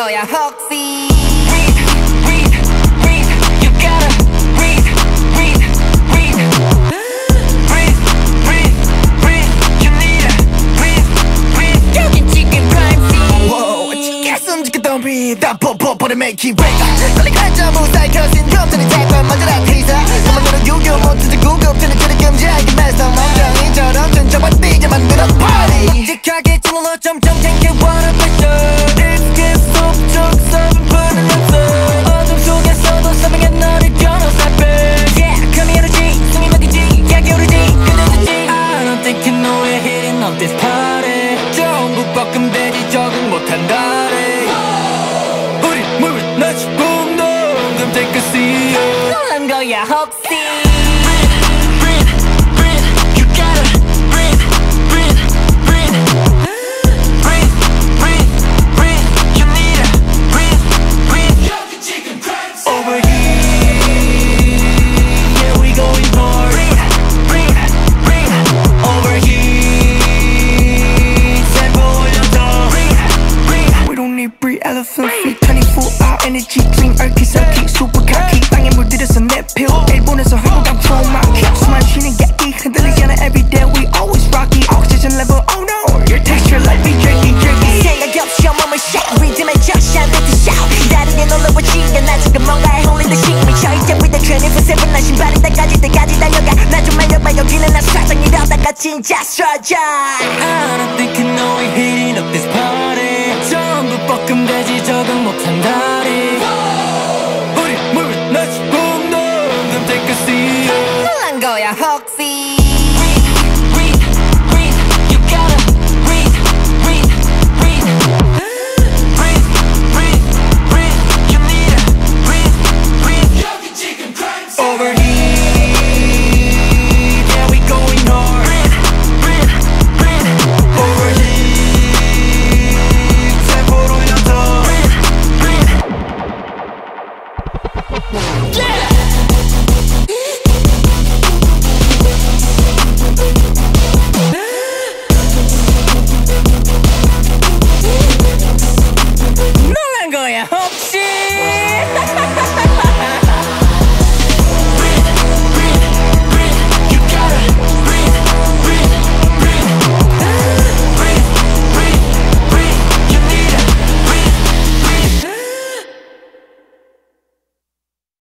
거야 혹시 You gotta breathe. You need to breathe. 여긴 지금 rhyme Whoa, 지겠음 지켰던 breathe. 다 뽀뽀뽀를 make it break. 빨리 가자 무사히 켜진 컴퓨터를 대관 만들어 테이서. 그만으로 유교 못해서 구급되는 그런 금지하게 마스터 멍청이처럼 천천히 뛰게 만들어 party. 묵직하게 찔러 점점 탱겨워라 pressure. It's get so 속 썩은 푸른 어둠 속에서도 선명한 너를 겨눠 살펴. Yeah, come here to 숨이 막히지 야기오르지 끝내주지. I don't think you know we're hitting up this party. 전부 볶음돼지 적응 못한다래. 우리 moving let's boom boom. Come take a seat. 놀란 거야 혹시 You gotta breathe. You need to breathe. Overheat, yeah we going hard. Overheat, tempo 올려줘. We don't need breathe, elephant feet, 24-hour energy drink, 얼키설키 super cocky. 땅에 물들여서 내 필 일본에서 한국 감초 막히 숨만 쉬는 게 흔들리지 않아 everyday we always rocky. Oxygen level oh no, your texture like me jerky. 생각 없이 온몸을 shake 리듬에 적셔 듯이 shout 다리에 놀라워 지가 나 지금 뭔가에 홀린 듯이 미쳐 있자 with the 24/7 나 신발이 때까지 달려가 나 좀 말려봐 여기는 나 사정 이러다가 진짜 쓰러져. I don't think you know we're heating up this party. 전부 볶음돼지 적응 못한다리. 우리 moving let's boom boom. Come take a seat. 놀란 거야 혹시 You gotta breathe. You need to breathe. Overheat, yeah we going hard. Overheat, tempo 올려줘. 놀란 거야 혹시